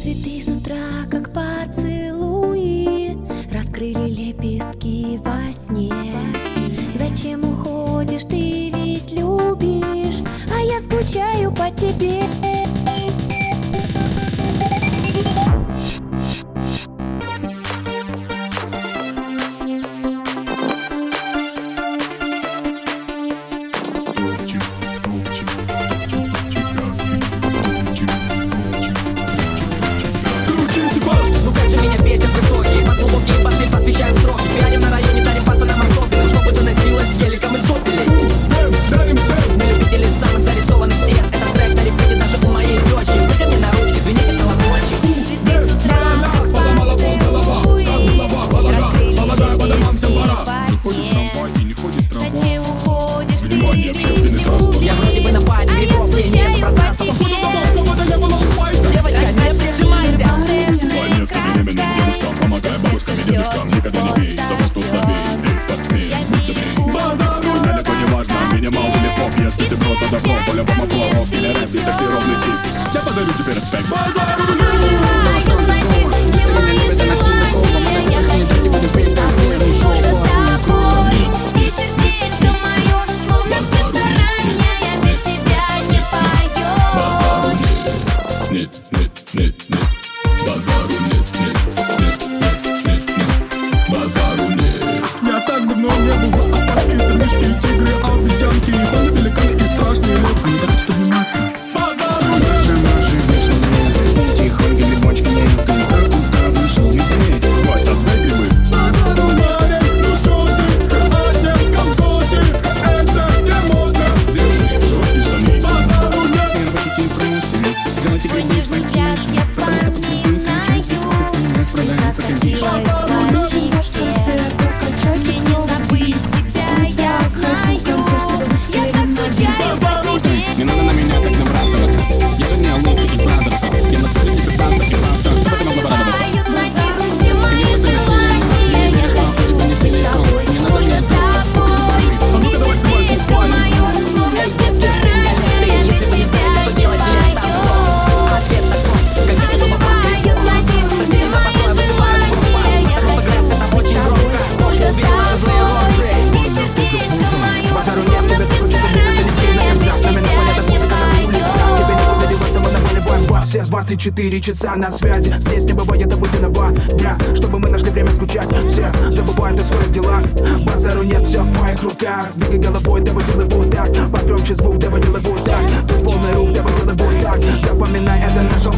Цветы с утра, как поцелуи, раскрыли лепестки во сне. Зачем уходишь, ты ведь любишь, а я скучаю по тебе. Я вроде бы на паре, грибов мне нет пространства. Девочка, не прижимайся. Планетка беременным девушкам, помогай бабушкам и дедушкам. Никогда не пей, того что слабей, эй, спортсмен, будь добрей. Далеко не важно, минимал или поп. Если ты просто добро, по-любому плохо. Или рэп, дезактированный тип. Я подарю тебе респект. Я так давно не был за апатией. Это мишки, тигры, обезьянки, паны, великаны и страшные люди. Они так что вниматься. Базару наши вечные тихонько грибочки не искали. Капуста вышел медведь. Хватит, отдай грибы. Базару море, ну чё ты, одет компоты. Это ж не модно. Держи, широкие штаны. Базару нет. Твой нежный взгляд я вспоминаю. Ты заходилась по щеке. Мне не забыть тебя, я знаю. Я так скучаю по тебе. Не надо на меня так набрасываться. Я же не Алоха и Брадерса. Я на тебе тебе танца и лавка. Чтобы ты могла порадоваться. Поют ночи все мои желания. Я хочу быть с тобой, только с тобой. И сердечко мое, словно птица ранняя, без тебя не пойдет. Поют ночи все мои желания. Я хочу быть с тобой, только с тобой. И сердечко мое, словно птица ранняя, без тебя не пойдет. Все 24 часа на связи. Здесь не бывает обыденного дня, чтобы мы нашли время скучать. Все забывают о своих делах. Базару нет, все в моих руках. Двигай головой, давай делай вот так. Погромче звук, давай делай вот так. Тут полный рук, давай делай вот так. Запоминай, это наша